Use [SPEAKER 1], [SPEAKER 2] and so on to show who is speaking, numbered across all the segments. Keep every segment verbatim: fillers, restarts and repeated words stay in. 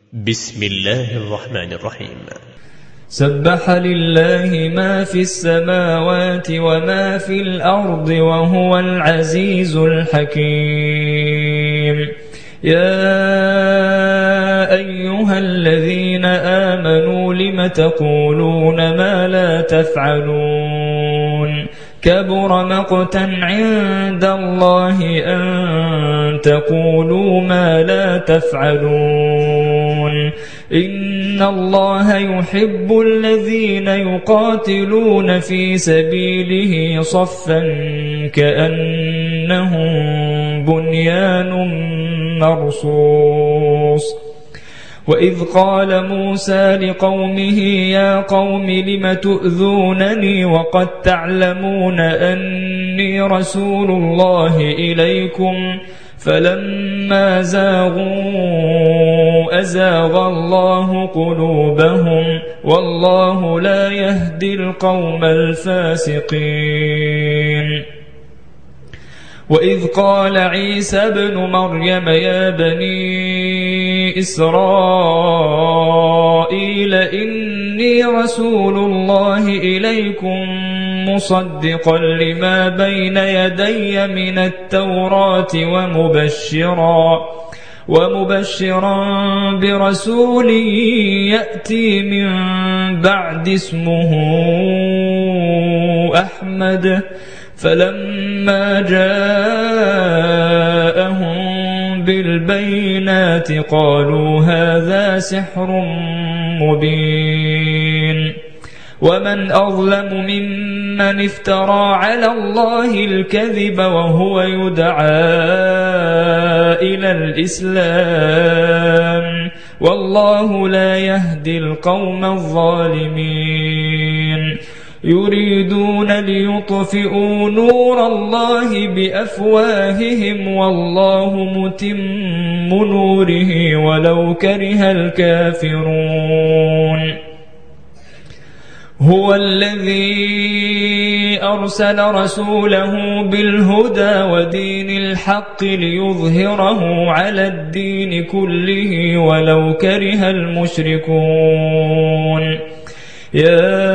[SPEAKER 1] بسم الله الرحمن الرحيم.
[SPEAKER 2] سبح لله ما في السماوات وما في الأرض وهو العزيز الحكيم. يا أيها الذين آمنوا لم تقولون ما لا تفعلون كبر مقتا عند الله أن تقولوا ما لا تفعلون إن الله يحب الذين يقاتلون في سبيله صفا كأنهم بنيان مرصوص. وإذ قال موسى لقومه يا قوم لم تؤذونني وقد تعلمون أني رسول الله إليكم فلما زاغوا أزاغ الله قلوبهم والله لا يهدي القوم الفاسقين. وإذ قال عيسى ابن مريم يا بني إسرائيل إني رسول الله إليكم مصدقا لما بين يدي من التوراة ومبشرا ومبشرا برسول يأتي من بعد اسمه أحمد فلما جاءهم بالبينات قالوا هذا سحر مبين. ومن أظلم ممن افترى على الله الكذب وهو يدعى إلى الإسلام والله لا يهدي القوم الظالمين. يريدون ليطفئوا نور الله بأفواههم والله متم نوره ولو كره الكافرون. هو الذي أرسل رسوله بالهدى ودين الحق ليظهره على الدين كله ولو كره المشركون. يا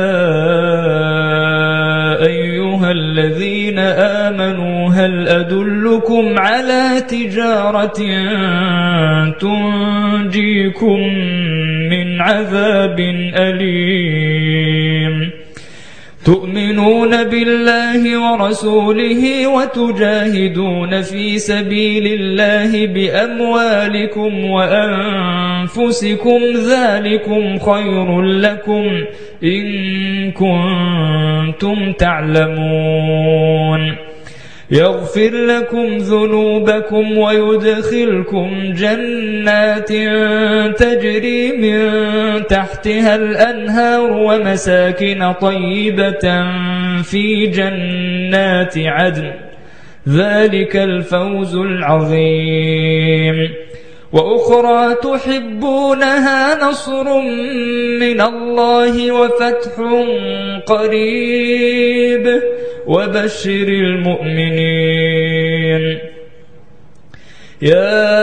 [SPEAKER 2] أيها الذين آمنوا هل أدلكم على تجارة تنجيكم من عذاب أليم تؤمنون بالله ورسوله وتجاهدون في سبيل الله بأموالكم وأنفسكم ذلكم خير لكم إن كنتم تعلمون. يغفر لكم ذنوبكم ويدخلكم جنات تجري من تحتها الأنهار ومساكن طيبة في جنات عدن ذلك الفوز العظيم. وأخرى تحبونها نصر من الله وفتح قريب وبشر المؤمنين. يا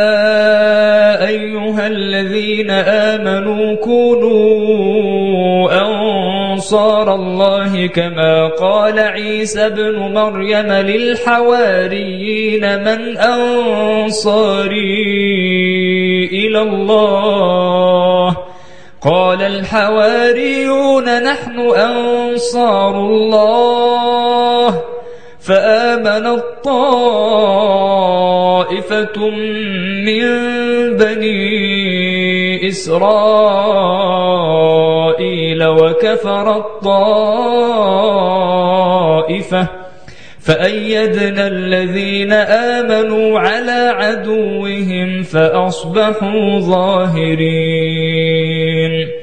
[SPEAKER 2] أيها الذين آمنوا كونوا أنصار الله كما قال عيسى ابن مريم للحواريين من أنصاري إلى الله قال الحواريون نحن أنصار الله فآمنت طائفة من بني إسرائيل وكفرت طائفة فأيدنا الذين آمنوا على عدوهم فأصبحوا ظاهرين.